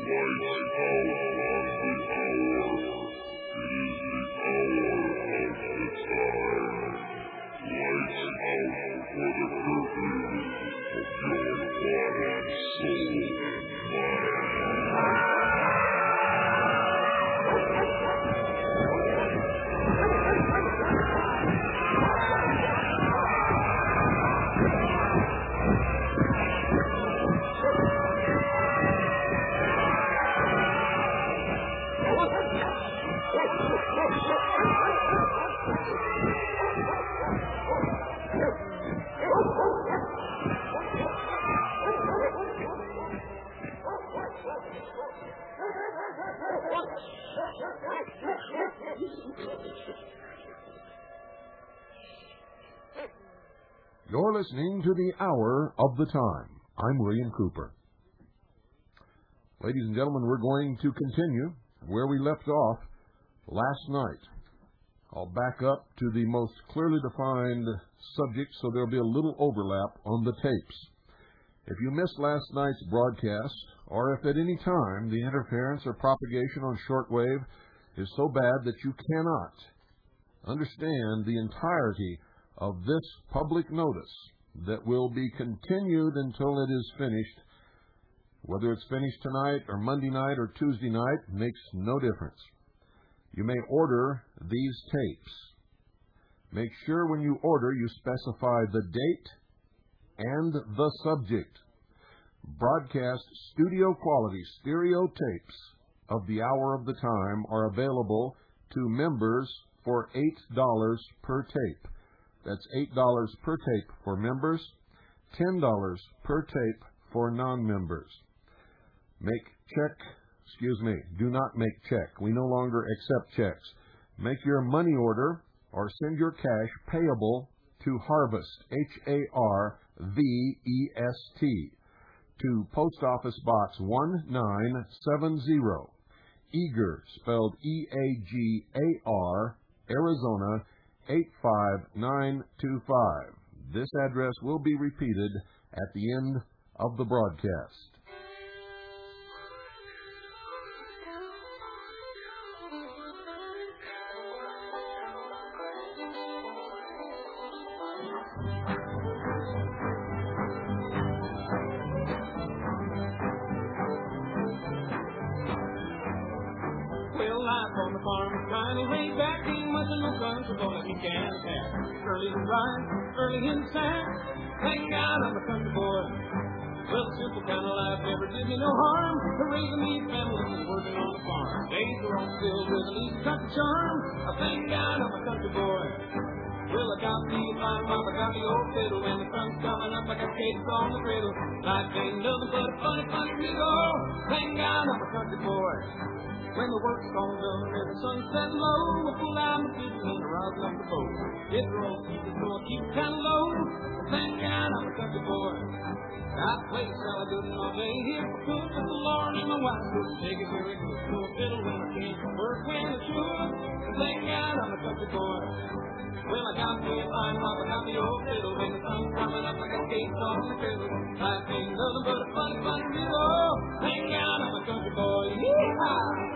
You're listening to the Hour of the Time. I'm William Cooper. Ladies and gentlemen, we're going to continue where we left off last night. I'll back up to the most clearly defined subject so there'll be a little overlap on the tapes. If you missed last night's broadcast, or if at any time the interference or propagation on shortwave is so bad that you cannot understand the entirety of this public notice that will be continued until it is finished, whether it's finished tonight or Monday night or Tuesday night, makes no difference. You may order these tapes. Make sure when you order you specify the date and the subject. Broadcast studio quality stereo tapes of the Hour of the Time are available to members for $8 per tape. That's $8 per tape for members, $10 per tape for non-members. Do not make check. We no longer accept checks. Make your money order or send your cash payable to Harvest, Harvest, to Post Office Box 1970, Eager, spelled Eagar, Arizona 85925. This address will be repeated at the end of the broadcast. Early to rise, early in time, thank God I'm a country boy. Well, the simple kind of life never did me no harm. The raising me family and working on the farm. Days are all filled with an easy country charm. I thank God I'm a country boy. Well, I got me a fine mom, I got me old fiddle. When the sun's coming up, I got cakes on the griddle. Life ain't nothing but a funny, funny riddle. Thank God I'm a country boy. When the work's all done and the sun's setting low, we'll pull out my fiddle and rosin up the boat. If the road keep it going, keep it kind of low. Thank God I'm a country boy. I play the salad good all day here for cook with the Lord and my wife couldn't take it very good. No fiddle when I came to work when I should. Thank God I'm a country boy. Well, I got me a fine mop, I got me old fiddle. When the sun's coming up, I got cakes on the griddle. Life ain't nothing but a funny, funny riddle. Thank God I'm a country boy. Yeehaw!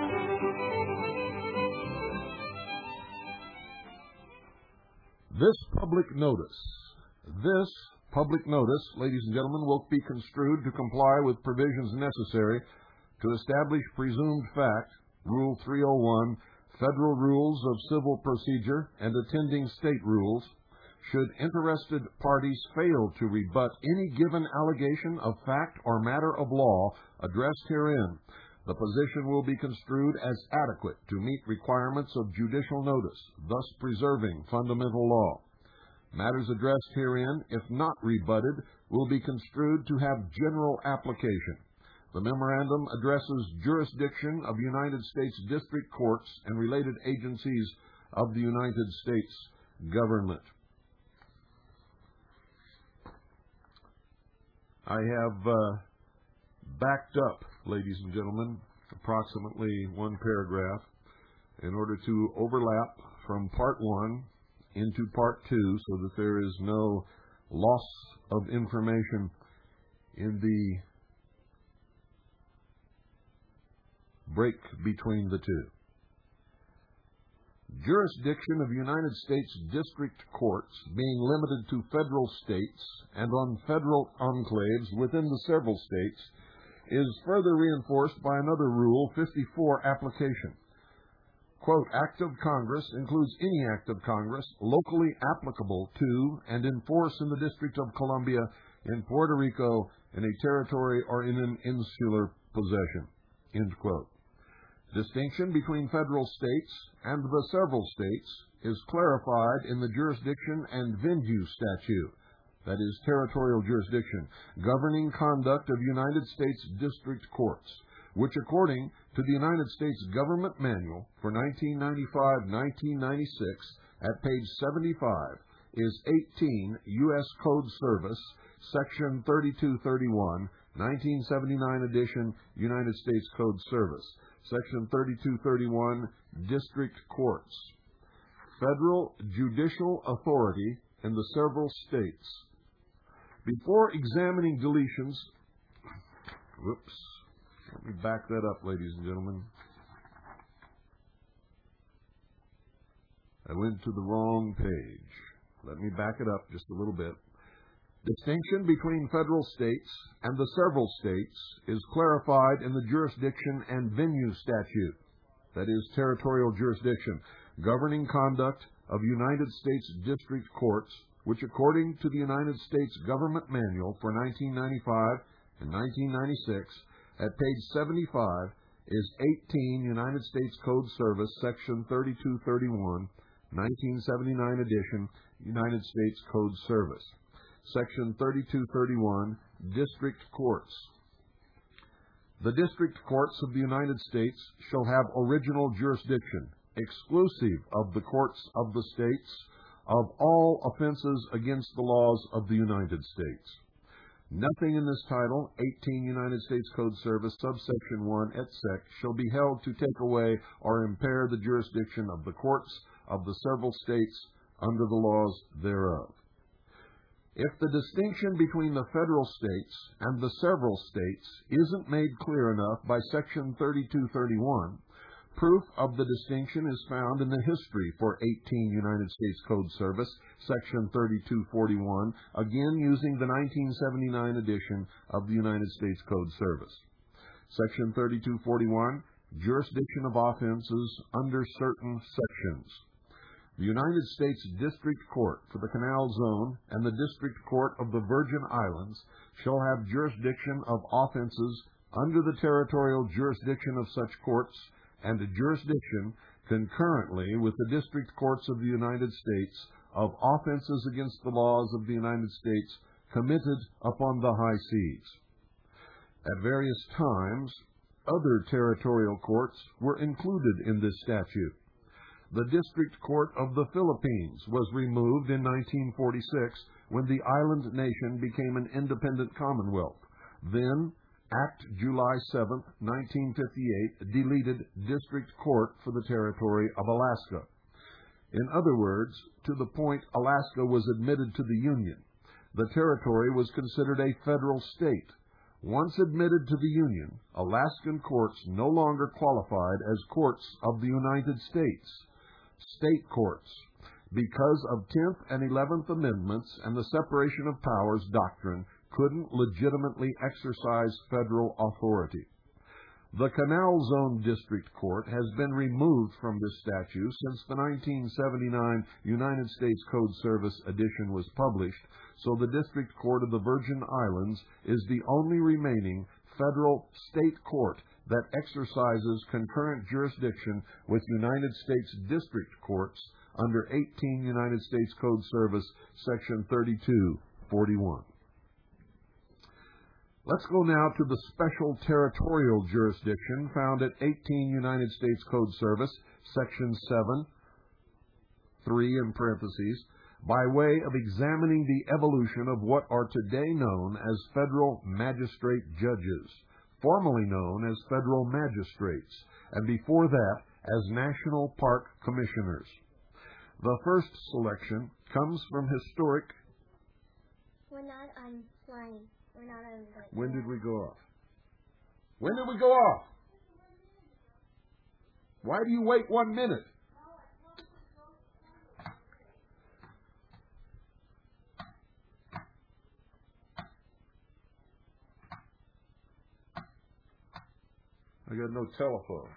This public notice, ladies and gentlemen, will be construed to comply with provisions necessary to establish presumed fact, Rule 301, Federal Rules of Civil Procedure, and attending state rules, should interested parties fail to rebut any given allegation of fact or matter of law addressed herein. The position will be construed as adequate to meet requirements of judicial notice, thus preserving fundamental law. Matters addressed herein, if not rebutted, will be construed to have general application. The memorandum addresses jurisdiction of United States District Courts and related agencies of the United States government. I have backed up, ladies and gentlemen, approximately one paragraph in order to overlap from Part 1 into Part 2 so that there is no loss of information in the break between the two. Jurisdiction of United States District Courts being limited to federal states and on federal enclaves within the several states is further reinforced by another Rule 54 application. Quote, Act of Congress includes any act of Congress locally applicable to and in force in the District of Columbia, in Puerto Rico, in a territory or in an insular possession. End quote. Distinction between federal states and the several states is clarified in the Jurisdiction and Venue Statute, that is, territorial jurisdiction, governing conduct of United States District Courts, which according to the United States Government Manual for 1995-1996 at page 75 is 18 U.S. Code Service, Section 3231, 1979 edition, United States Code Service, Section 3231, District Courts. Federal judicial authority in the several states. Before examining deletions, let me back that up, ladies and gentlemen. I went to the wrong page. Let me back it up just a little bit. Distinction between federal states and the several states is clarified in the Jurisdiction and Venue Statute, that is, territorial jurisdiction, governing conduct of United States District Courts, which according to the United States Government Manual for 1995 and 1996, at page 75, is 18 United States Code Service, Section 3231, 1979 edition, United States Code Service. Section 3231, District Courts. The District Courts of the United States shall have original jurisdiction, exclusive of the courts of the states, of all offenses against the laws of the United States. Nothing in this title, 18 United States Code Service, subsection 1, et sec., shall be held to take away or impair the jurisdiction of the courts of the several states under the laws thereof. If the distinction between the federal states and the several states isn't made clear enough by Section 3231, proof of the distinction is found in the history for 18 United States Code Service, Section 3241, again using the 1979 edition of the United States Code Service. Section 3241, Jurisdiction of Offenses under certain sections. The United States District Court for the Canal Zone and the District Court of the Virgin Islands shall have jurisdiction of offenses under the territorial jurisdiction of such courts and a jurisdiction concurrently with the District Courts of the United States of offenses against the laws of the United States committed upon the high seas. At various times, other territorial courts were included in this statute. The District Court of the Philippines was removed in 1946 when the island nation became an independent commonwealth. Then, Act July 7, 1958, deleted District Court for the territory of Alaska. In other words, to the point Alaska was admitted to the Union, the territory was considered a federal state. Once admitted to the Union, Alaskan courts no longer qualified as courts of the United States. State courts, because of 10th and 11th Amendments and the separation of powers doctrine, couldn't legitimately exercise federal authority. The Canal Zone District Court has been removed from this statute since the 1979 United States Code Service edition was published, so the District Court of the Virgin Islands is the only remaining federal state court that exercises concurrent jurisdiction with United States District Courts under 18 United States Code Service, Section 3241. Let's go now to the special territorial jurisdiction found at 18 United States Code Service, Section 7, 3 in parentheses, by way of examining the evolution of what are today known as federal magistrate judges, formerly known as federal magistrates, and before that as National Park Commissioners. The first selection comes from historic... We're not on flying. We're not on... When did we go off? When did we go off? Why do you wait 1 minute? I got no telephone.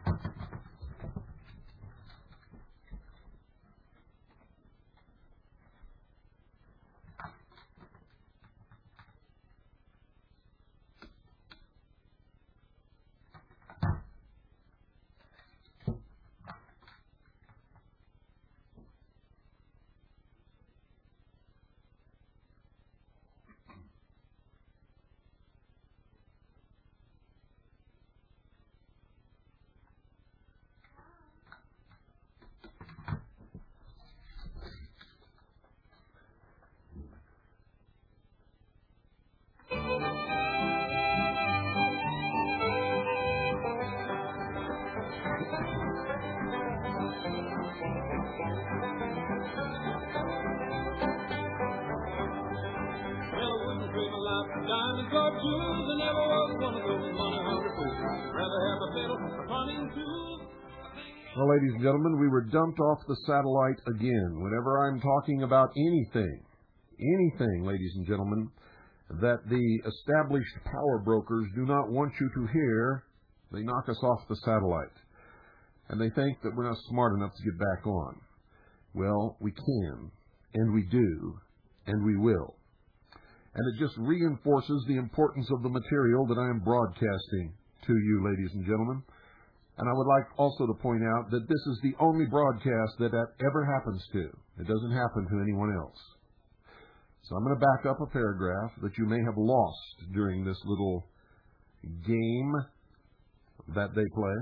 Well, ladies and gentlemen, we were dumped off the satellite again. Whenever I'm talking about anything, ladies and gentlemen, that the established power brokers do not want you to hear, they knock us off the satellite. And they think that we're not smart enough to get back on. Well, we can, and we do, and we will. And it just reinforces the importance of the material that I am broadcasting to you, ladies and gentlemen. And I would like also to point out that this is the only broadcast that ever happens to. It doesn't happen to anyone else. So I'm going to back up a paragraph that you may have lost during this little game that they play.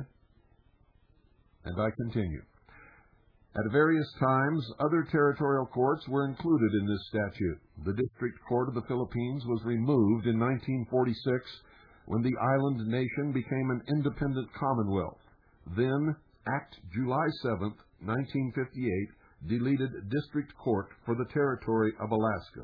And I continue. At various times, other territorial courts were included in this statute. The District Court of the Philippines was removed in 1946 when the island nation became an independent commonwealth. Then, Act July 7, 1958, deleted District Court for the territory of Alaska.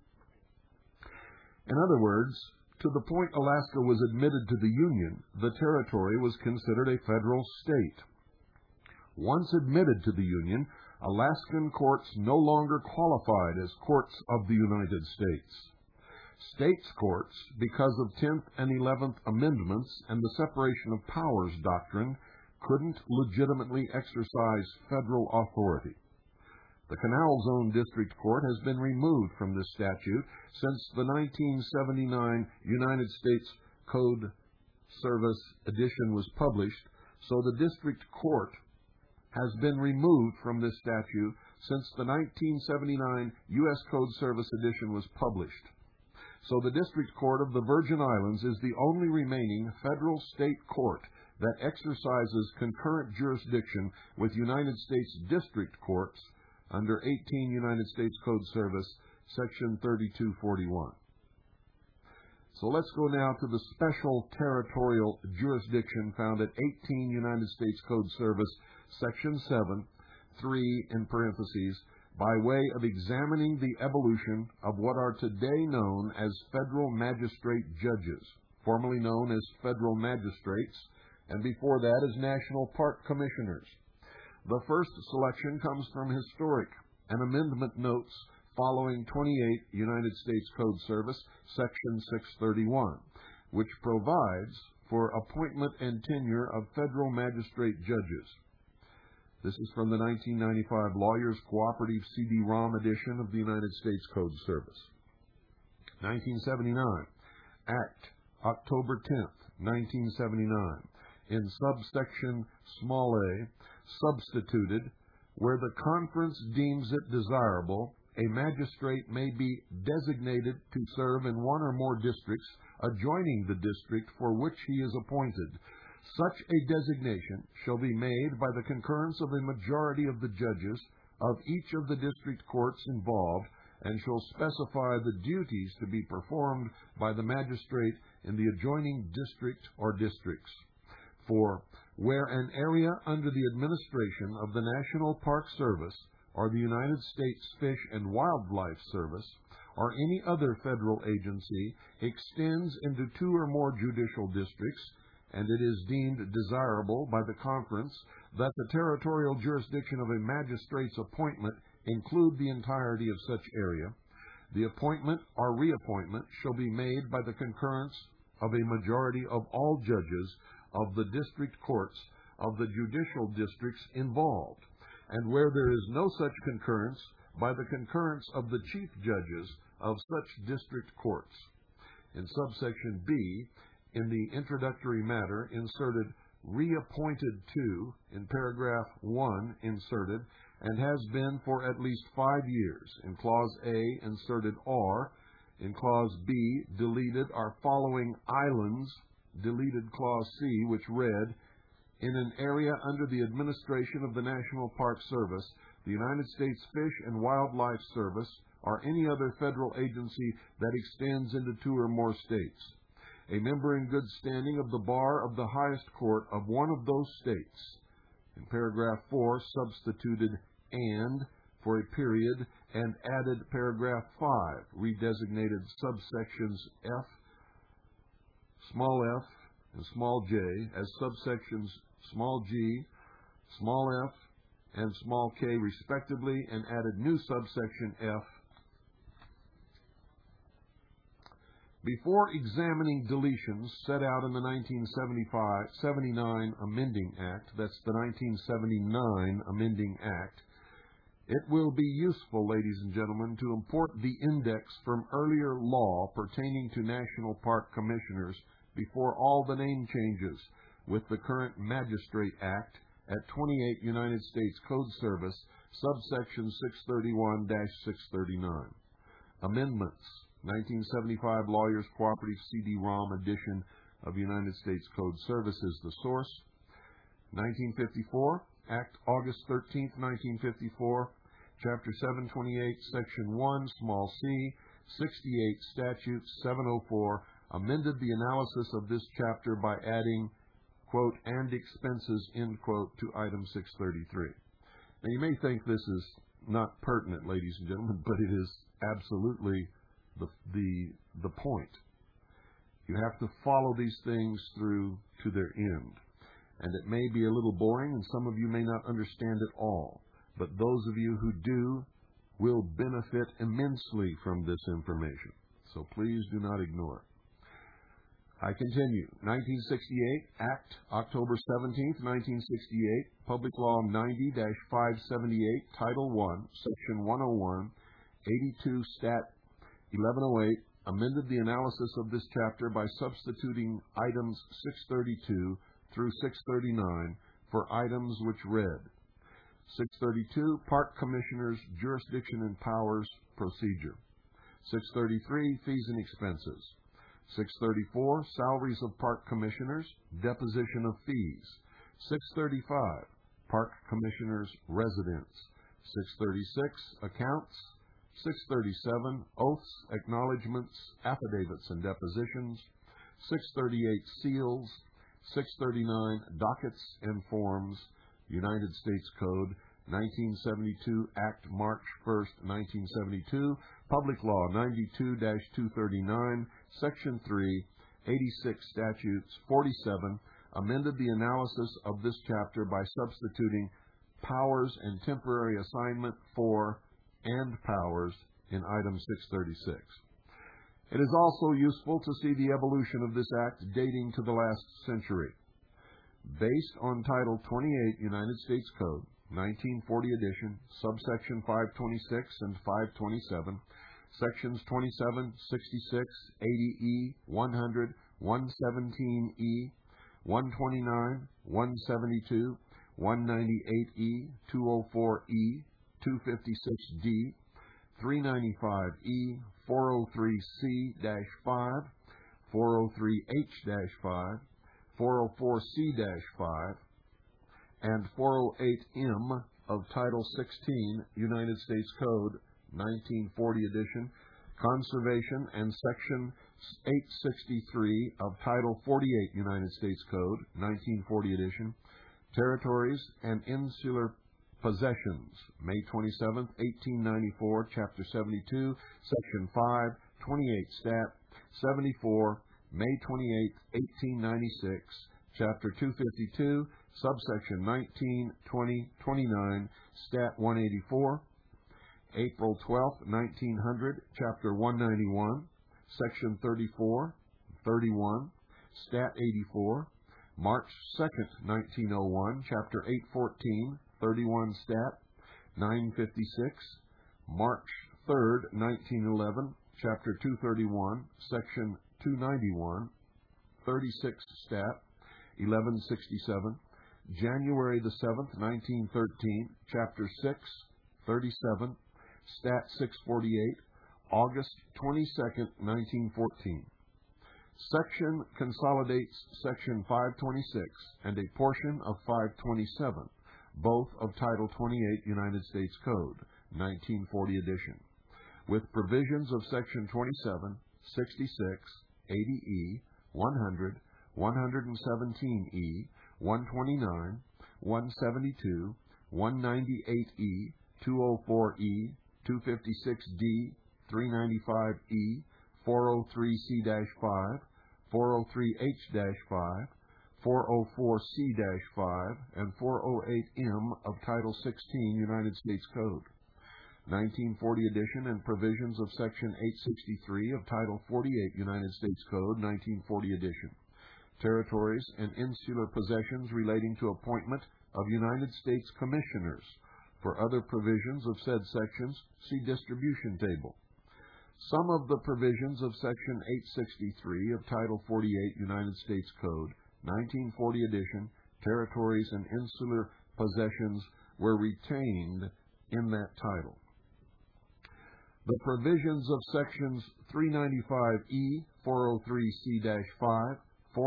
In other words, to the point Alaska was admitted to the Union, the territory was considered a federal state. Once admitted to the Union, Alaskan courts no longer qualified as courts of the United States. States courts, because of 10th and 11th Amendments and the separation of powers doctrine, couldn't legitimately exercise federal authority. The Canal Zone District Court has been removed from this statute since the 1979 United States Code Service edition was published, so the District Court has been removed from this statute since the 1979 U.S. Code Service edition was published. So the District Court of the Virgin Islands is the only remaining federal state court that exercises concurrent jurisdiction with United States District Courts under 18 United States Code Service, Section 3241. So let's go now to the special territorial jurisdiction found at 18 United States Code Service, Section 7, 3 in parentheses, by way of examining the evolution of what are today known as federal magistrate judges, formerly known as federal magistrates, and before that as national park commissioners. The first selection comes from historic and amendment notes following 28 United States Code Service, Section 631, which provides for appointment and tenure of federal magistrate judges. This is from the 1995 Lawyers Cooperative CD-ROM edition of the United States Code Service. 1979, Act, October 10th, 1979, in subsection small a, substituted, where the conference deems it desirable, a magistrate may be designated to serve in one or more districts adjoining the district for which he is appointed. Such a designation shall be made by the concurrence of a majority of the judges of each of the district courts involved, and shall specify the duties to be performed by the magistrate in the adjoining district or districts. For where an area under the administration of the National Park Service or the United States Fish and Wildlife Service or any other federal agency extends into two or more judicial districts, and it is deemed desirable by the conference that the territorial jurisdiction of a magistrate's appointment include the entirety of such area, the appointment or reappointment shall be made by the concurrence of a majority of all judges of the district courts of the judicial districts involved, and where there is no such concurrence, by the concurrence of the chief judges of such district courts. In subsection B, in the introductory matter, inserted reappointed to in paragraph 1 inserted, and has been for at least 5 years. In clause A, inserted or. In clause B, deleted are following islands, deleted clause C, which read, in an area under the administration of the National Park Service, the United States Fish and Wildlife Service, or any other federal agency that extends into 2 or more states. A member in good standing of the bar of the highest court of one of those states. In paragraph 4, substituted and for a period and added paragraph 5, redesignated subsections F, small f, and small j as subsections small g, small f, and small k respectively, and added new subsection F. Before examining deletions set out in the 1979 Amending Act, that's the 1979 Amending Act, it will be useful, ladies and gentlemen, to import the index from earlier law pertaining to National Park Commissioners before all the name changes with the current Magistrate Act at 28 United States Code Service, subsection 631-639. Amendments, 1975 Lawyers Cooperative CD-ROM edition of United States Code Service is the source. 1954, Act August 13, 1954, Chapter 728, Section 1, small c, 68 Statute 704, amended the analysis of this chapter by adding, quote, and expenses, end quote, to item 633. Now, you may think this is not pertinent, ladies and gentlemen, but it is absolutely the point. You have to follow these things through to their end. And it may be a little boring, and some of you may not understand it all. But those of you who do will benefit immensely from this information. So please do not ignore it. I continue. 1968, Act, October 17, 1968, Public Law 90-578, Title I, Section 101, 82 Stat 1108, amended the analysis of this chapter by substituting items 632 through 639 for items which read, 632, Park Commissioners, Jurisdiction and Powers, Procedure. 633, Fees and Expenses. 634, Salaries of Park Commissioners, Deposition of Fees. 635, Park Commissioners' Residence. 636, Accounts. 637, Oaths, Acknowledgments, Affidavits, and Depositions. 638, Seals. 639, Dockets and Forms, United States Code, 1972, Act, March 1st, 1972, Public Law 92-239, Section 3, 86 Statutes 47, amended the analysis of this chapter by substituting powers and temporary assignment for and powers in item 636. It is also useful to see the evolution of this act dating to the last century. Based on Title 28 United States Code, 1940 edition, subsection 526 and 527, sections 27, 66, 80E, 100, 117E, 129, 172, 198E, 204E, 256D, 395E, 403C-5, 403H-5, 404C-5, and 408M of Title 16, United States Code, 1940 edition, Conservation, and Section 863 of Title 48, United States Code, 1940 edition, Territories and Insular Possessions, May 27, 1894, Chapter 72, Section 5, 28 Stat. 74, May 28, 1896, Chapter 252, subsection 19, 20, 29, Stat 184. April 12, 1900, Chapter 191, Section 34, 31, Stat 84. March 2nd, 1901, Chapter 814, 31 Stat 956. March 3rd, 1911, Chapter 231, Section 291, 36 Stat 1167. January the 7th, 1913, Chapter 6, 37, Stat 648. August 22nd, 1914. Section consolidates Section 526 and a portion of 527, both of Title 28 United States Code, 1940 edition, with provisions of Section 27, 66, 80E, 100, 117E, 129, 172, 198E, 204E, 256D, 395E, 403C-5, 403H-5, 404C-5, and 408M of Title 16 United States Code, 1940 edition, and provisions of Section 863 of Title 48 United States Code, 1940 edition. Territories and insular possessions relating to appointment of United States Commissioners. For other provisions of said sections, see distribution table. Some of the provisions of Section 863 of Title 48 United States Code, 1940 edition, territories and insular possessions were retained in that title. The provisions of Sections 395E, 403C-5,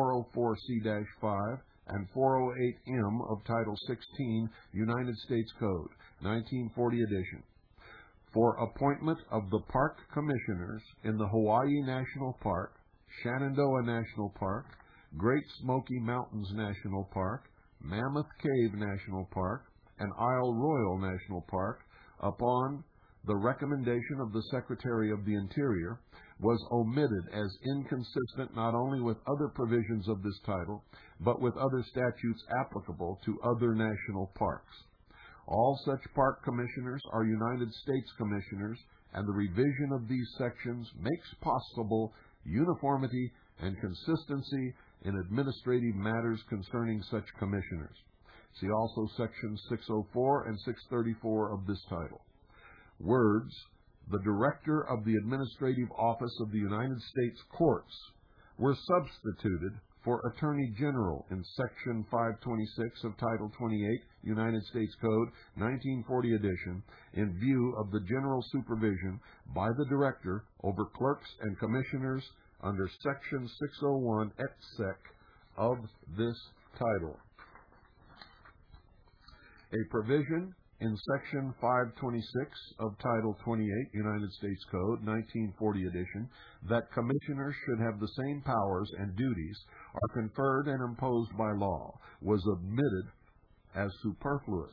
404C-5, and 408M of Title 16 United States Code, 1940 edition, for appointment of the Park Commissioners in the Hawaii National Park, Shenandoah National Park, Great Smoky Mountains National Park, Mammoth Cave National Park, and Isle Royal National Park, upon the recommendation of the Secretary of the Interior, was omitted as inconsistent not only with other provisions of this title, but with other statutes applicable to other national parks. All such park commissioners are United States commissioners, and the revision of these sections makes possible uniformity and consistency in administrative matters concerning such commissioners. See also Sections 604 and 634 of this title. Words, the Director of the Administrative Office of the United States Courts, were substituted for Attorney General in Section 526 of Title 28 United States Code, 1940 edition, in view of the general supervision by the Director over clerks and commissioners under Section 601 et sec of this title. A provision in Section 526 of Title 28 United States Code, 1940 edition, that commissioners should have the same powers and duties are conferred and imposed by law, was omitted as superfluous.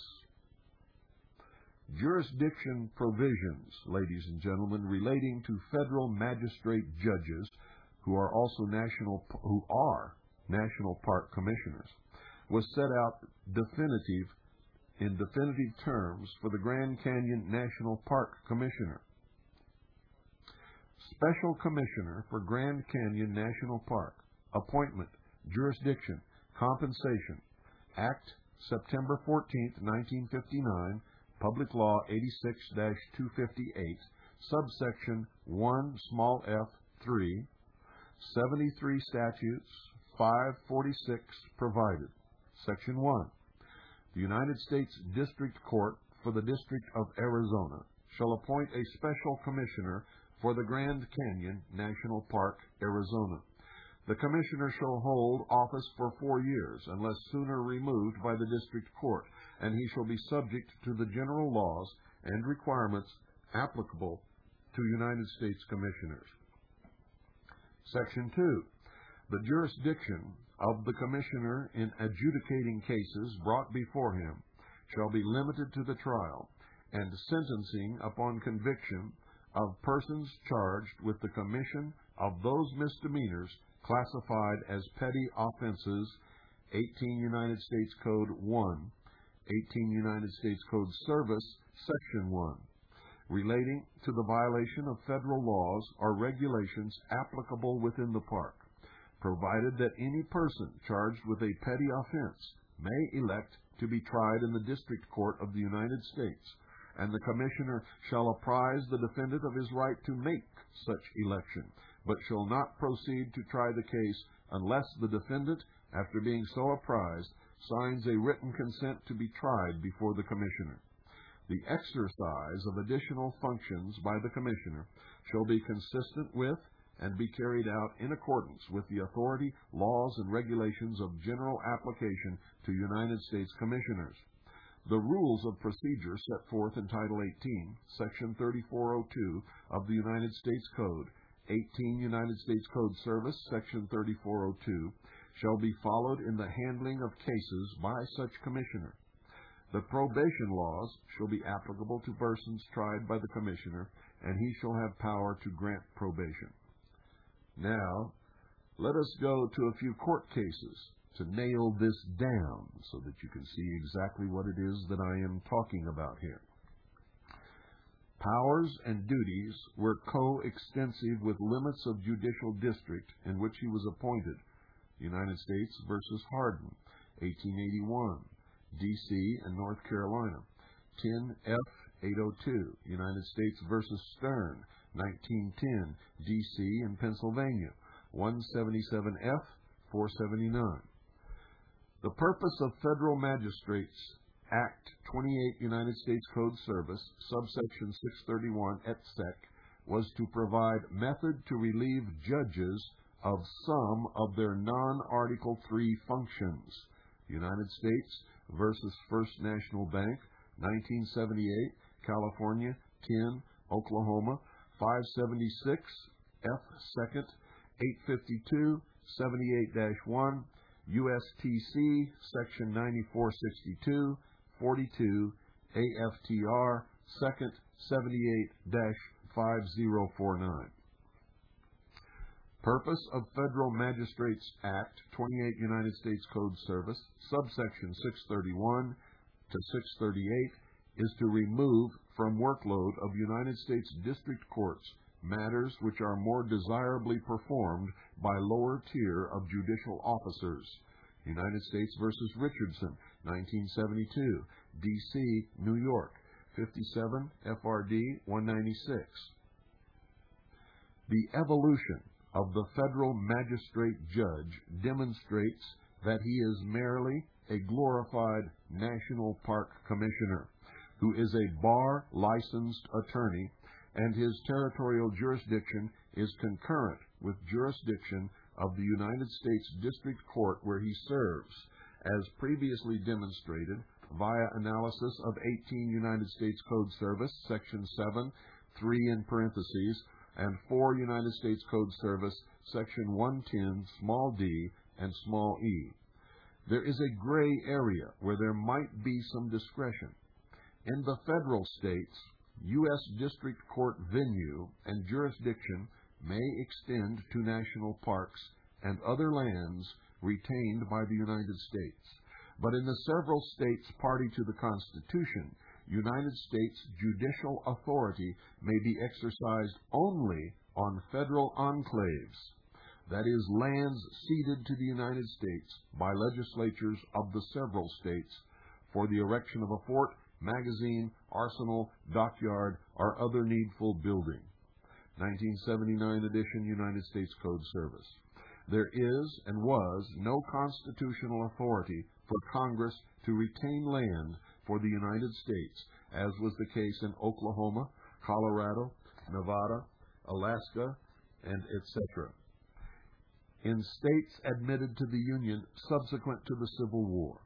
Jurisdiction provisions, ladies and gentlemen, relating to federal magistrate judges who are national park commissioners, was set out in definitive terms for the Grand Canyon National Park Commissioner. Special Commissioner for Grand Canyon National Park. Appointment, jurisdiction, compensation. Act, September 14, 1959, Public Law 86-258, subsection 1, small f, 3, 73 statutes, 546 provided. Section 1. The United States District Court for the District of Arizona shall appoint a special commissioner for the Grand Canyon National Park, Arizona. The commissioner shall hold office for 4 years, unless sooner removed by the district court, and he shall be subject to the general laws and requirements applicable to United States commissioners. Section 2. The jurisdiction of the commissioner in adjudicating cases brought before him shall be limited to the trial and sentencing upon conviction of persons charged with the commission of those misdemeanors classified as petty offenses 18 United States Code 1, 18 United States Code Service, Section 1, relating to the violation of federal laws or regulations applicable within the park, provided that any person charged with a petty offense may elect to be tried in the District Court of the United States, and the Commissioner shall apprise the defendant of his right to make such election, but shall not proceed to try the case unless the defendant, after being so apprised, signs a written consent to be tried before the Commissioner. The exercise of additional functions by the Commissioner shall be consistent with and be carried out in accordance with the authority, laws, and regulations of general application to United States Commissioners. The rules of procedure set forth in Title 18, Section 3402 of the United States Code, 18 United States Code Service, Section 3402, shall be followed in the handling of cases by such Commissioner. The probation laws shall be applicable to persons tried by the Commissioner, and he shall have power to grant probation. Now, let us go to a few court cases to nail this down so that you can see exactly what it is that I am talking about here. Powers and duties were coextensive with limits of judicial district in which he was appointed. United States versus Hardin, 1881, D.C. and North Carolina. 10F 802, United States versus Stern, 1910, D.C. and Pennsylvania. 177F 479. The purpose of Federal Magistrates Act 28 United States Code Service, subsection 631 et sec, was to provide method to relieve judges of some of their non-Article 3 functions. United States versus First National Bank, 1978, California, 10, Oklahoma, 576, F. 2nd, 852, 78-1, USTC, Section 9462, 42, AFTR, 2nd, 78-5049. Purpose of Federal Magistrates Act 28 United States Code Service, subsection 631 to 638, is to remove from workload of United States District Courts matters which are more desirably performed by lower tier of judicial officers. United States versus Richardson, 1972, D.C., New York, 57 FRD 196. The evolution of the federal magistrate judge demonstrates that he is merely a glorified National Park Commissioner who is a bar-licensed attorney, and his territorial jurisdiction is concurrent with jurisdiction of the United States District Court where he serves, as previously demonstrated via analysis of 18 United States Code Service, Section 7, 3 in parentheses, and 4 United States Code Service, Section 110, small d and small e. There is a gray area where there might be some discretion. In the federal states, U.S. District Court venue and jurisdiction may extend to national parks and other lands retained by the United States. But in the several states party to the Constitution, United States judicial authority may be exercised only on federal enclaves, that is, lands ceded to the United States by legislatures of the several states for the erection of a fort, magazine, arsenal, dockyard, or other needful building. 1979 edition, United States Code Service. There is and was no constitutional authority for Congress to retain land for the United States, as was the case in Oklahoma, Colorado, Nevada, Alaska, and etc., in states admitted to the Union subsequent to the Civil War.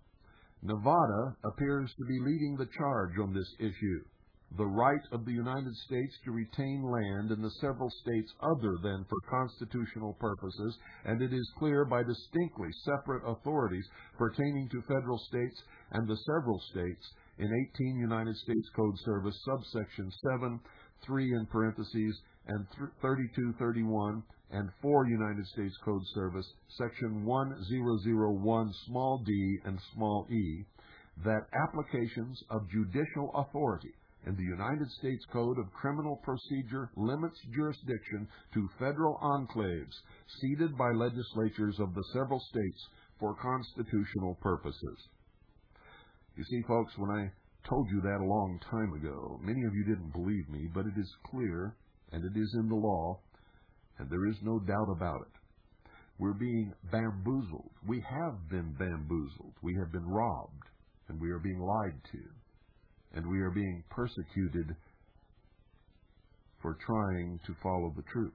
Nevada appears to be leading the charge on this issue. The right of the United States to retain land in the several states other than for constitutional purposes, and it is clear by distinctly separate authorities pertaining to federal states and the several states in 18 United States Code Service, subsection 7, 3 in parentheses, and 3231, and 4 United States Code Service, Section 1001, small d and small e, that applications of judicial authority in the United States Code of Criminal Procedure limits jurisdiction to federal enclaves seated by legislatures of the several states for constitutional purposes. You see, folks, when I told you that a long time ago, many of you didn't believe me, but it is clear, and it is in the law, and there is no doubt about it. We're being bamboozled. We have been bamboozled. We have been robbed, and we are being lied to. And we are being persecuted for trying to follow the truth.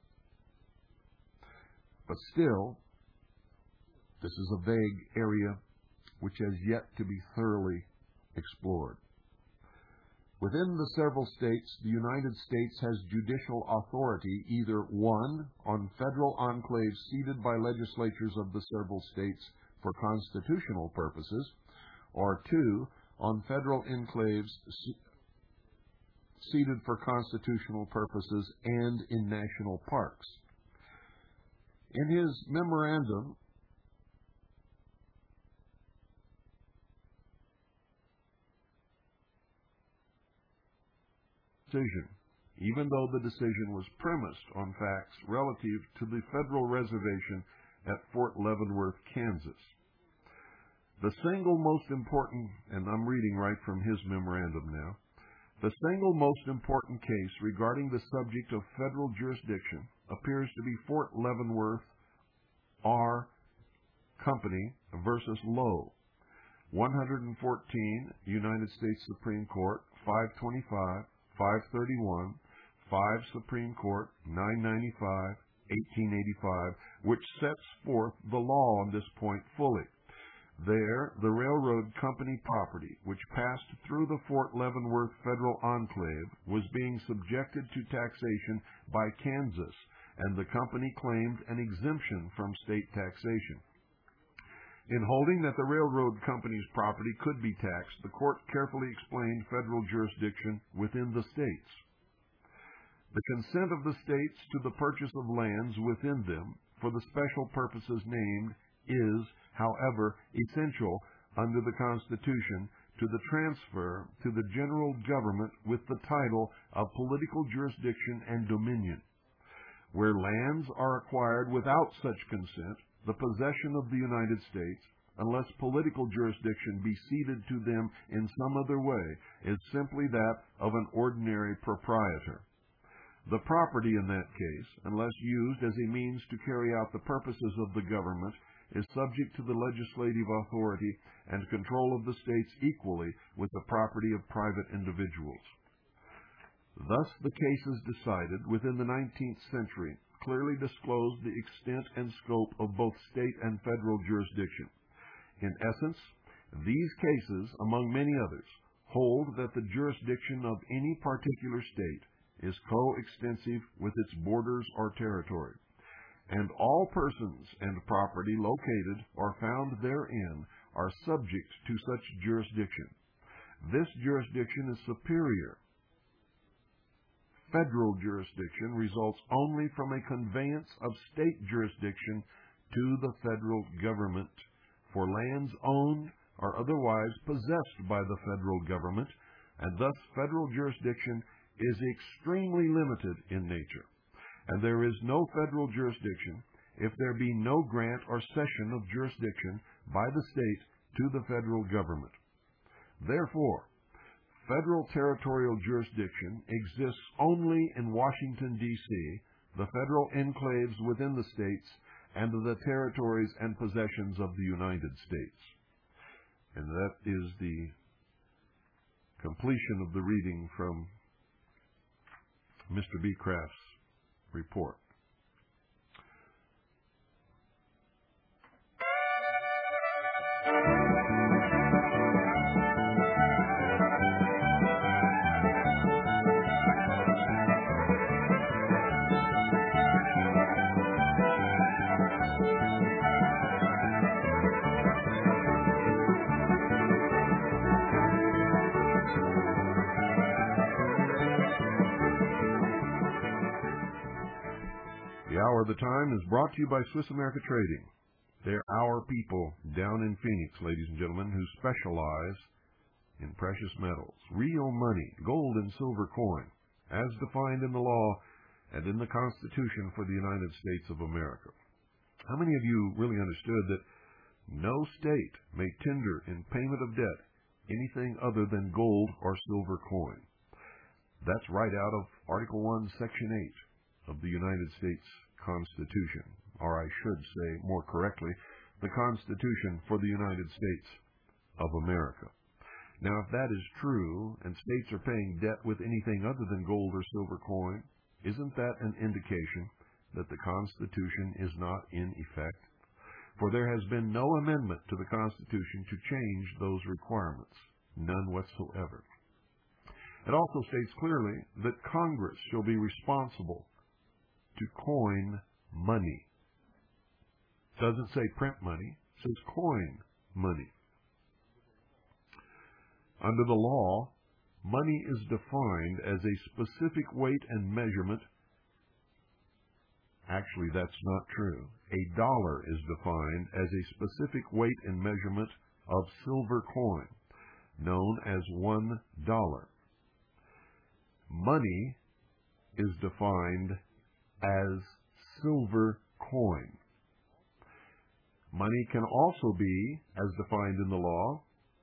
But still, this is a vague area which has yet to be thoroughly explored. Within the several states, the United States has judicial authority either 1, on federal enclaves seated by legislatures of the several states for constitutional purposes, or 2, on federal enclaves seated for constitutional purposes and in national parks. In his memorandum, even though the decision was premised on facts relative to the federal reservation at Fort Leavenworth, Kansas. The single most important, and I'm reading right from his memorandum now, the single most important case regarding the subject of federal jurisdiction appears to be Fort Leavenworth R. Company versus Lowe, 114 United States Supreme Court, 525, 531, 5 Supreme Court, 995, 1885, which sets forth the law on this point fully. There, the railroad company property, which passed through the Fort Leavenworth federal enclave, was being subjected to taxation by Kansas, and the company claimed an exemption from state taxation. In holding that the railroad company's property could be taxed, the court carefully explained federal jurisdiction within the states. The consent of the states to the purchase of lands within them for the special purposes named is, however, essential under the Constitution to the transfer to the general government with the title of political jurisdiction and dominion. Where lands are acquired without such consent, the possession of the United States, unless political jurisdiction be ceded to them in some other way, is simply that of an ordinary proprietor. The property in that case, unless used as a means to carry out the purposes of the government, is subject to the legislative authority and control of the states equally with the property of private individuals. Thus, the cases decided within the 19th century clearly disclosed the extent and scope of both state and federal jurisdiction. In essence, these cases, among many others, hold that the jurisdiction of any particular state is coextensive with its borders or territory, and all persons and property located or found therein are subject to such jurisdiction. This jurisdiction is superior. Federal jurisdiction results only from a conveyance of state jurisdiction to the federal government for lands owned or otherwise possessed by the federal government, and thus federal jurisdiction is extremely limited in nature. And there is no federal jurisdiction if there be no grant or cession of jurisdiction by the state to the federal government. Therefore, federal territorial jurisdiction exists only in Washington, D.C., the federal enclaves within the states, and the territories and possessions of the United States. And that is the completion of the reading from Mr. Beecraft's report. Hour of the Time is brought to you by Swiss America Trading. They're our people down in Phoenix, ladies and gentlemen, who specialize in precious metals, real money, gold and silver coin, as defined in the law and in the Constitution for the United States of America. How many of you really understood that no state may tender in payment of debt anything other than gold or silver coin? That's right out of Article 1, Section 8 of the United States Constitution, or I should say more correctly, the Constitution for the United States of America. Now, if that is true, and states are paying debt with anything other than gold or silver coin, isn't that an indication that the Constitution is not in effect? For there has been no amendment to the Constitution to change those requirements, none whatsoever. It also states clearly that Congress shall be responsible to coin money. It doesn't say print money, it says coin money. Under the law, money is defined as a specific weight and measurement. Actually, that's not true. A dollar is defined as a specific weight and measurement of silver coin, known as $1. Money is defined as silver coin. Money can also be, as defined in the law,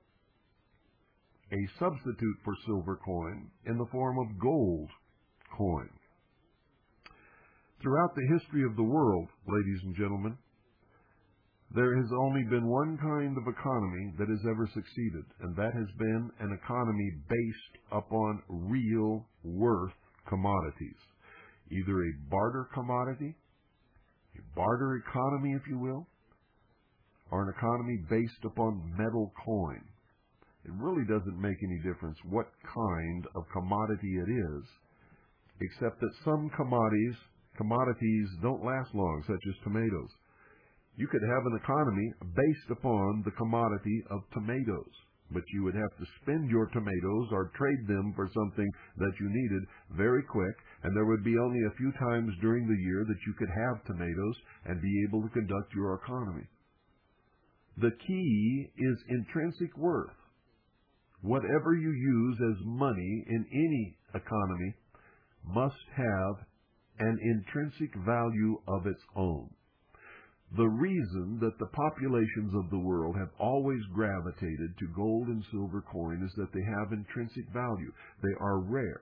a substitute for silver coin in the form of gold coin. Throughout the history of the world, ladies and gentlemen, there has only been one kind of economy that has ever succeeded, and that has been an economy based upon real worth commodities. Either a barter commodity, a barter economy, if you will, or an economy based upon metal coin. It really doesn't make any difference what kind of commodity it is, except that some commodities don't last long, such as tomatoes. You could have an economy based upon the commodity of tomatoes, but you would have to spend your tomatoes or trade them for something that you needed very quick, and there would be only a few times during the year that you could have tomatoes and be able to conduct your economy. The key is intrinsic worth. Whatever you use as money in any economy must have an intrinsic value of its own. The reason that the populations of the world have always gravitated to gold and silver coin is that they have intrinsic value. They are rare.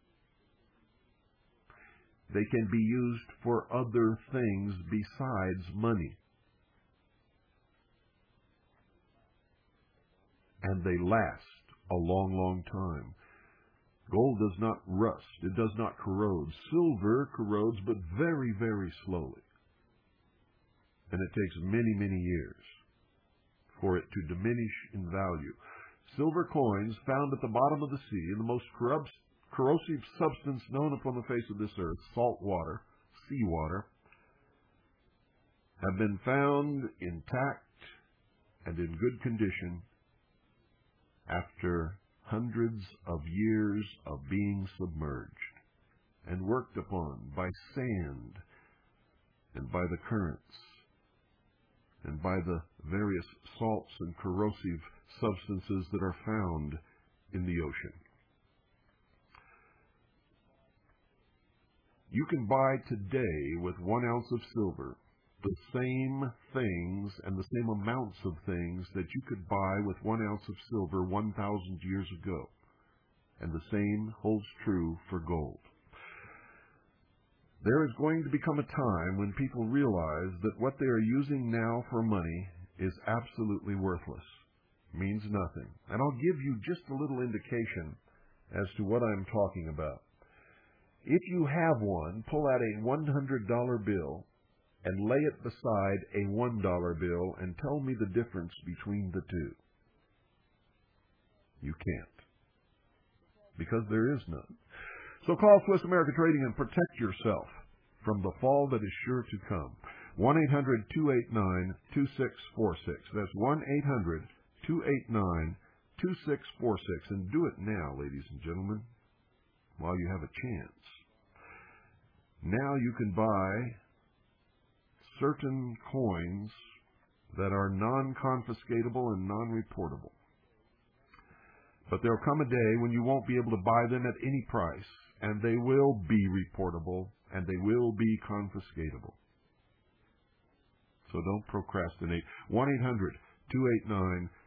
They can be used for other things besides money. And they last a long, long time. Gold does not rust. It does not corrode. Silver corrodes, but very, very slowly. And it takes many, many years for it to diminish in value. Silver coins found at the bottom of the sea, in the most corrosive substance known upon the face of this earth, salt water, seawater, have been found intact and in good condition after hundreds of years of being submerged and worked upon by sand and by the currents and by the various salts and corrosive substances that are found in the ocean. You can buy today with 1 ounce of silver the same things and the same amounts of things that you could buy with 1 ounce of silver 1,000 years ago. And the same holds true for gold. There is going to become a time when people realize that what they are using now for money is absolutely worthless, means nothing. And I'll give you just a little indication as to what I'm talking about. If you have one, pull out a $100 bill and lay it beside a $1 bill and tell me the difference between the two. You can't, because there is none. So call Swiss America Trading and protect yourself from the fall that is sure to come. 1-800-289-2646. That's 1-800-289-2646. And do it now, ladies and gentlemen, while you have a chance. Now you can buy certain coins that are non-confiscatable and non-reportable. But there'll come a day when you won't be able to buy them at any price, and they will be reportable, and they will be confiscatable. So don't procrastinate. 1-800-289-2646.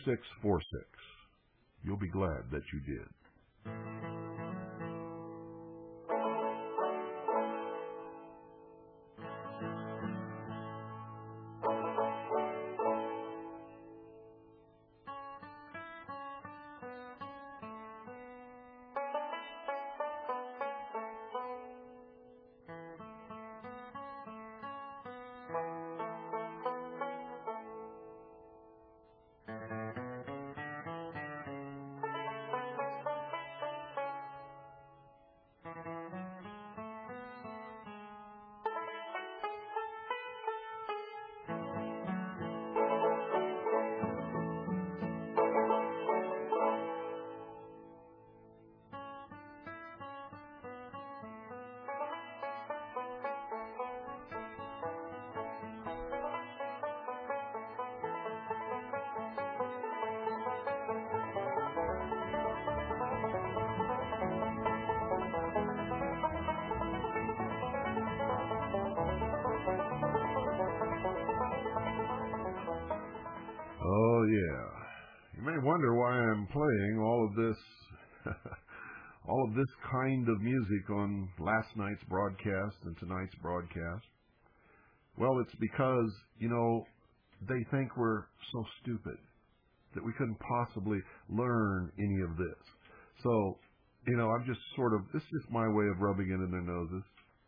You'll be glad that you did. Oh, yeah. You may wonder why I'm playing all of this kind of music on last night's broadcast and tonight's broadcast. Well, it's because, they think we're so stupid that we couldn't possibly learn any of this. So, I'm just this is just my way of rubbing it in their noses.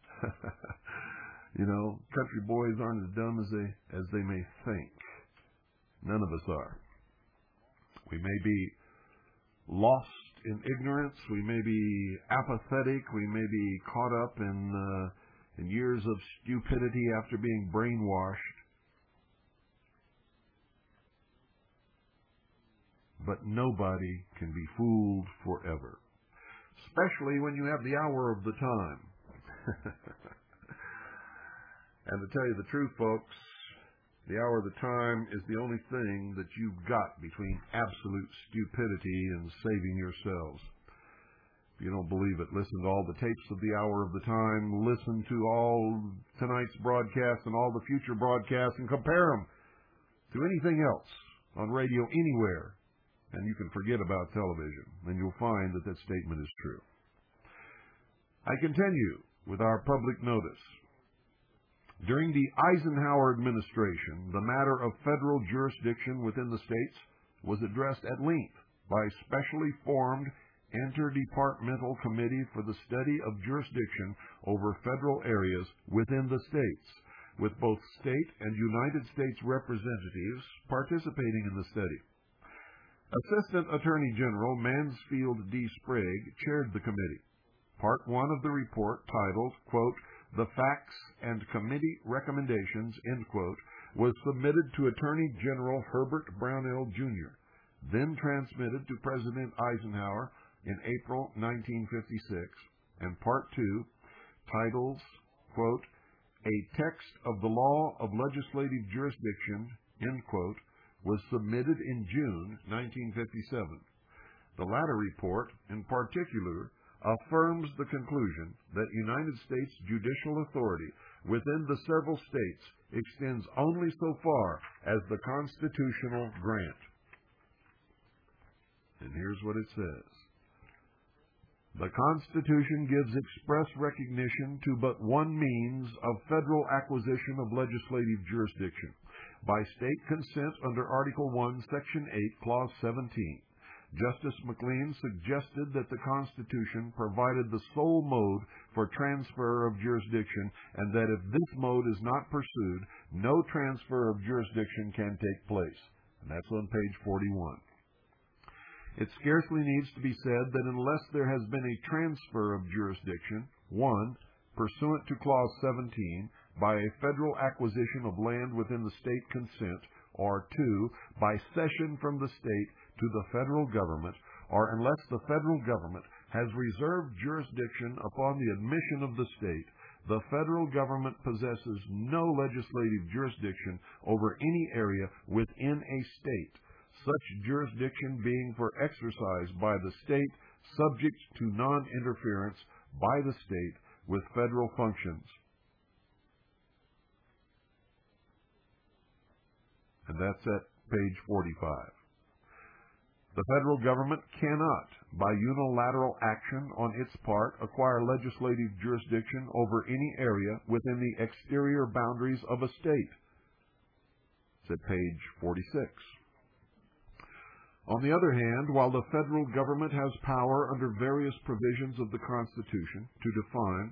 Country boys aren't as dumb as they may think. None of us are. We may be lost in ignorance. We may be apathetic. We may be caught up in years of stupidity after being brainwashed. But nobody can be fooled forever, especially when you have the hour of the time. And to tell you the truth, folks, the hour of the time is the only thing that you've got between absolute stupidity and saving yourselves. If you don't believe it, listen to all the tapes of the hour of the time, listen to all tonight's broadcasts and all the future broadcasts, and compare them to anything else on radio anywhere, and you can forget about television, and you'll find that that statement is true. I continue with our public notice. During the Eisenhower administration, the matter of federal jurisdiction within the states was addressed at length by a specially formed interdepartmental committee for the study of jurisdiction over federal areas within the states, with both state and United States representatives participating in the study. Assistant Attorney General Mansfield D. Sprague chaired the committee. Part 1 of the report, titled, quote, "The Facts and Committee Recommendations," end quote, was submitted to Attorney General Herbert Brownell, Jr., then transmitted to President Eisenhower in April 1956, and Part 2, titled, quote, "A Text of the Law of Legislative Jurisdiction," end quote, was submitted in June 1957. The latter report, in particular, affirms the conclusion that United States judicial authority within the several states extends only so far as the constitutional grant. And here's what it says. The Constitution gives express recognition to but one means of federal acquisition of legislative jurisdiction, by state consent under Article 1, Section 8, Clause 17. Justice McLean suggested that the Constitution provided the sole mode for transfer of jurisdiction, and that if this mode is not pursued, no transfer of jurisdiction can take place. And that's on page 41. It scarcely needs to be said that unless there has been a transfer of jurisdiction, 1, pursuant to Clause 17, by a federal acquisition of land within the state consent, or 2, by cession from the state to the federal government, or unless the federal government has reserved jurisdiction upon the admission of the state, the federal government possesses no legislative jurisdiction over any area within a state, such jurisdiction being for exercise by the state subject to non-interference by the state with federal functions. And that's at page 45. The federal government cannot, by unilateral action on its part, acquire legislative jurisdiction over any area within the exterior boundaries of a state. It's at page 46. On the other hand, while the federal government has power under various provisions of the Constitution to define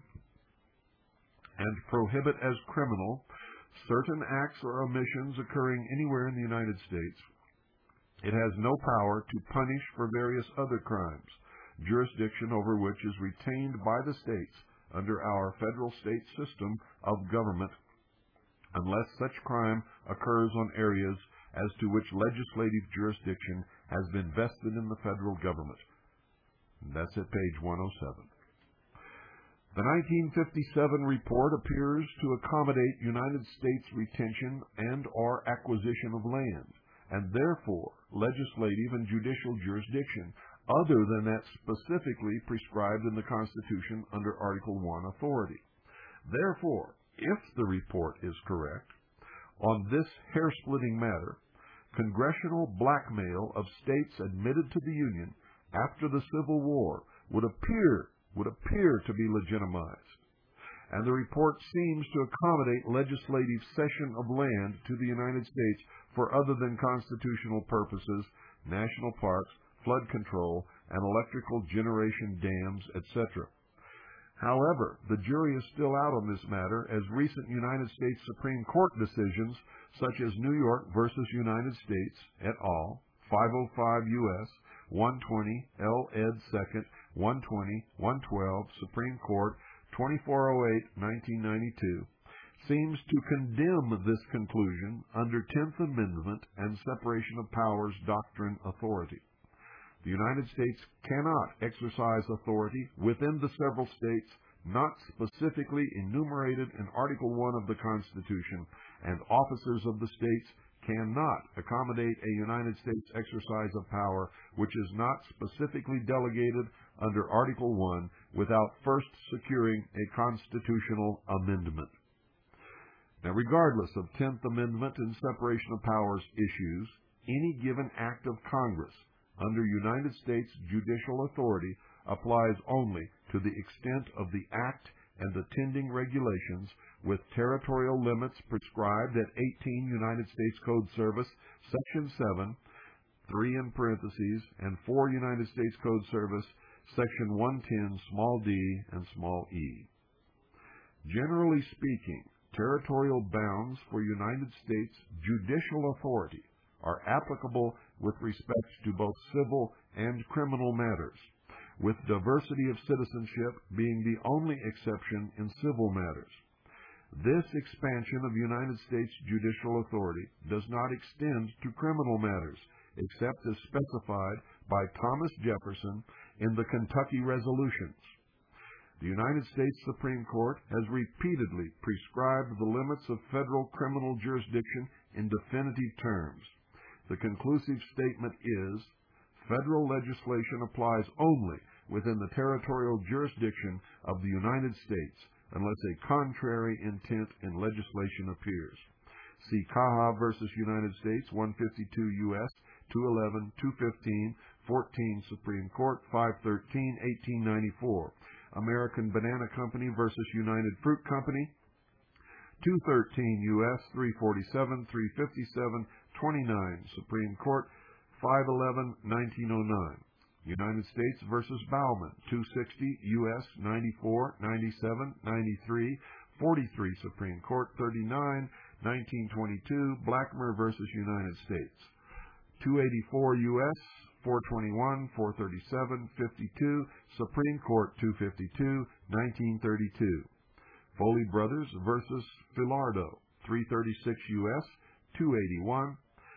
and prohibit as criminal certain acts or omissions occurring anywhere in the United States, it has no power to punish for various other crimes, jurisdiction over which is retained by the states under our federal state system of government, unless such crime occurs on areas as to which legislative jurisdiction has been vested in the federal government. And that's at page 107. The 1957 report appears to accommodate United States retention and or acquisition of land, and therefore legislative and judicial jurisdiction other than that specifically prescribed in the Constitution under Article I authority. Therefore, if the report is correct, on this hair-splitting matter, congressional blackmail of states admitted to the Union after the Civil War would appear to be legitimized, and the report seems to accommodate legislative cession of land to the United States for other than constitutional purposes, national parks, flood control, and electrical generation dams, etc. However, the jury is still out on this matter, as recent United States Supreme Court decisions, such as New York versus United States et al., 505 U.S., 120, L. ed. 2nd, 120, 112, Supreme Court, 2408, 1992, seems to condemn this conclusion under 10th Amendment and separation of powers doctrine authority. The United States cannot exercise authority within the several states not specifically enumerated in Article I of the Constitution, and officers of the states cannot accommodate a United States exercise of power which is not specifically delegated under Article I without first securing a constitutional amendment. Now, regardless of 10th Amendment and separation of powers issues, any given act of Congress under United States judicial authority applies only to the extent of the act and attending regulations, with territorial limits prescribed at 18 United States Code Service, Section 7, 3 in parentheses, and 4 United States Code Service, Section 110, small d and small e. Generally speaking, territorial bounds for United States judicial authority are applicable with respect to both civil and criminal matters, with diversity of citizenship being the only exception in civil matters. This expansion of United States judicial authority does not extend to criminal matters, except as specified by Thomas Jefferson in the Kentucky Resolutions. The United States Supreme Court has repeatedly prescribed the limits of federal criminal jurisdiction in definitive terms. The conclusive statement is, federal legislation applies only within the territorial jurisdiction of the United States unless a contrary intent in legislation appears. See Caja versus United States, 152 U.S., 211, 215, 14 Supreme Court, 513, 1894. American Banana Company versus United Fruit Company, 213 U.S., 347, 357, 29 Supreme Court, 511, 1909. United States versus Bauman, 260 U.S., 94, 97, 93, 43 Supreme Court, 39, 1922. Blackmer versus United States, 284 U.S., 421, 437, 52, Supreme Court 252, 1932. Foley Brothers versus Filardo, 336 U.S., 281,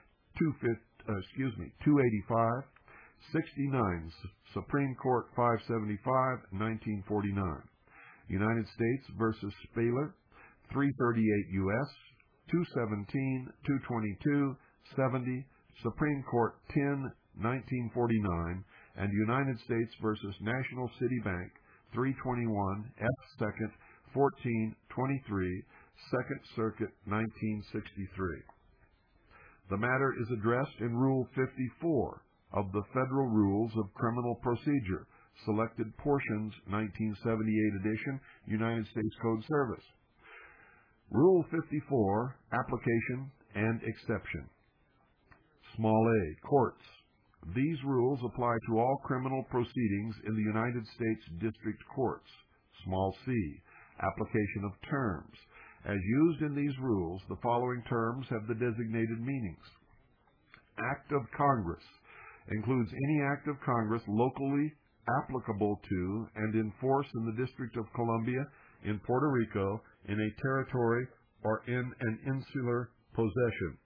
285, 69, Supreme Court 575, 1949. United States versus Spaler, 338 U.S., 217, 222, 70, Supreme Court 10, 1949, and United States versus National City Bank, 321 F. 2nd, 1423, Second Circuit, 1963. The matter is addressed in Rule 54 of the Federal Rules of Criminal Procedure, Selected Portions, 1978 edition, United States Code Service. Rule 54, Application and Exception. Small a, Courts. These rules apply to all criminal proceedings in the United States District Courts. Small c, Application of terms. As used in these rules, the following terms have the designated meanings. Act of Congress includes any act of Congress locally applicable to and in force in the District of Columbia, in Puerto Rico, in a territory, or in an insular possession.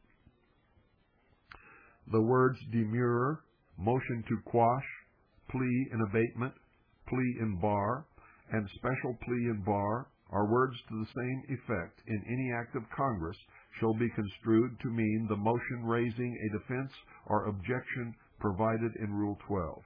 The words demurrer, motion to quash, plea in abatement, plea in bar, and special plea in bar are words to the same effect in any act of Congress shall be construed to mean the motion raising a defense or objection provided in Rule 12.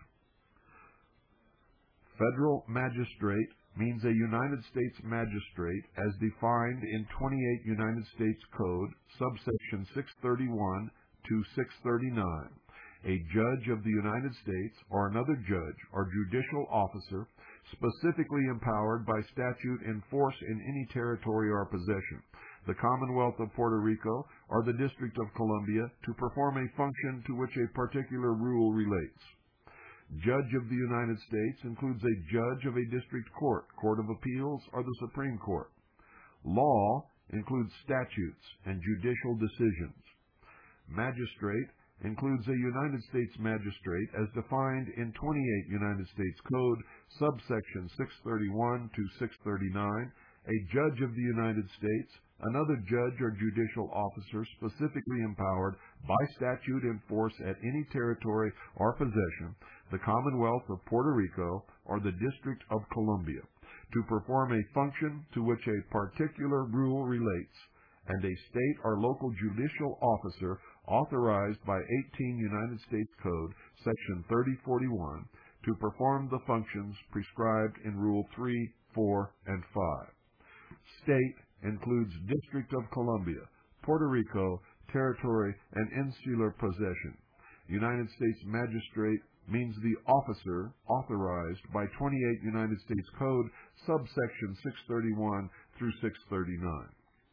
Federal magistrate means a United States magistrate as defined in 28 United States Code, subsection 631 to 639. A judge of the United States or another judge or judicial officer specifically empowered by statute in force in any territory or possession, the Commonwealth of Puerto Rico or the District of Columbia, to perform a function to which a particular rule relates. Judge of the United States includes a judge of a district court, court of appeals, or the Supreme Court. Law includes statutes and judicial decisions. Magistrate includes a United States magistrate as defined in 28 United States Code, subsection 631 to 639, a judge of the United States, another judge or judicial officer specifically empowered by statute in force at any territory or possession, the Commonwealth of Puerto Rico or the District of Columbia, to perform a function to which a particular rule relates, and a state or local judicial officer authorized by 18 United States Code, section 3041, to perform the functions prescribed in Rule 3, 4, and 5. State includes District of Columbia, Puerto Rico, territory, and insular possession. United States magistrate means the officer authorized by 28 United States Code, subsection 631 through 639.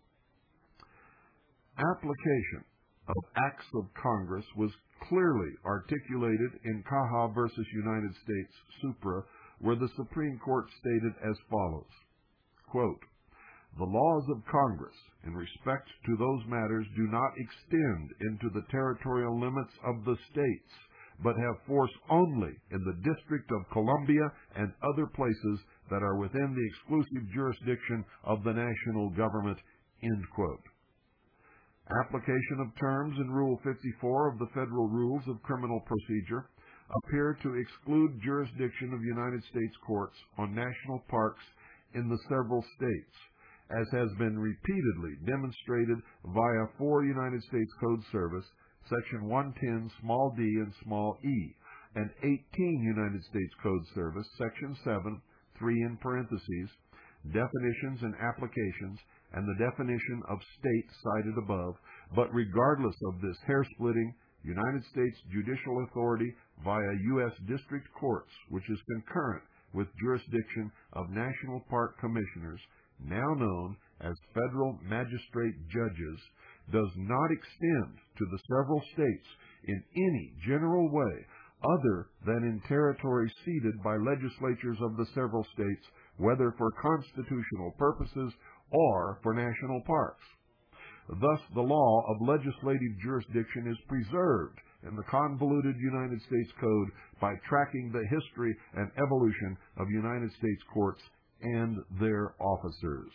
Application of acts of Congress was clearly articulated in Caja versus United States Supra, where the Supreme Court stated as follows, quote, "The laws of Congress in respect to those matters do not extend into the territorial limits of the states, but have force only in the District of Columbia and other places that are within the exclusive jurisdiction of the national government," end quote. Application of terms in Rule 54 of the Federal Rules of Criminal Procedure appear to exclude jurisdiction of United States courts on national parks in the several states, as has been repeatedly demonstrated via 4 United States Code Service, Section 110, small d and small e, and 18 United States Code Service, Section 7, 3 in parentheses, definitions and applications, and the definition of state cited above, but regardless of this hair-splitting, United States judicial authority via U.S. District Courts, which is concurrent with jurisdiction of National Park Commissioners, now known as federal magistrate judges, does not extend to the several states in any general way other than in territory ceded by legislatures of the several states, whether for constitutional purposes or for national parks. Thus, the law of legislative jurisdiction is preserved in the convoluted United States Code by tracking the history and evolution of United States courts and their officers.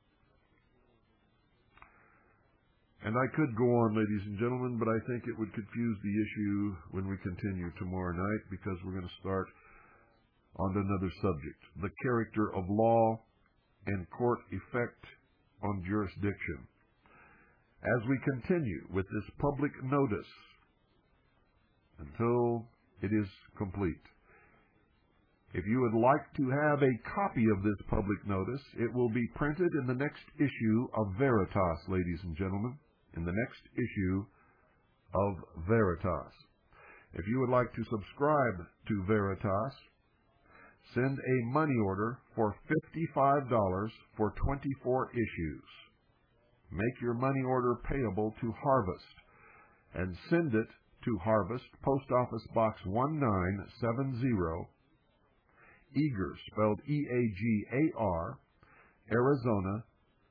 And I could go on, ladies and gentlemen, but I think it would confuse the issue when we continue tomorrow night, because we're going to start on another subject, the character of law and court effect on jurisdiction. As we continue with this public notice until it is complete. If you would like to have a copy of this public notice, it will be printed in the next issue of Veritas, ladies and gentlemen, in the next issue of Veritas. If you would like to subscribe to Veritas, send a money order for $55 for 24 issues. Make your money order payable to Harvest and send it to Harvest, Post Office Box 1970, Eager, spelled E-A-G-A-R, Arizona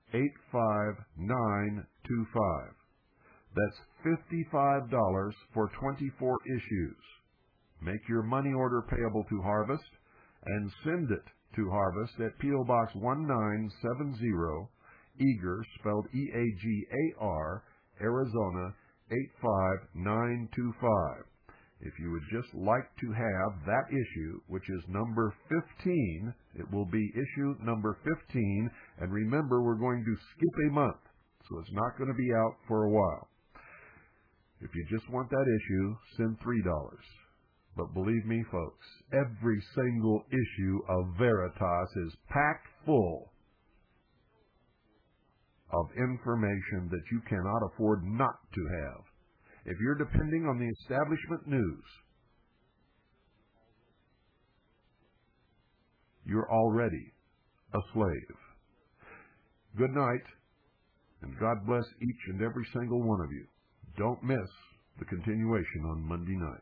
85925. That's $55 for 24 issues. Make your money order payable to Harvest and send it to Harvest at P.O. Box 1970, Eager, spelled E-A-G-A-R, Arizona 85925. If you would just like to have that issue, which is number 15, it will be issue number 15. And remember, we're going to skip a month, so it's not going to be out for a while. If you just want that issue, send $3. But believe me, folks, every single issue of Veritas is packed full of information that you cannot afford not to have. If you're depending on the establishment news, you're already a slave. Good night, and God bless each and every single one of you. Don't miss the continuation on Monday night.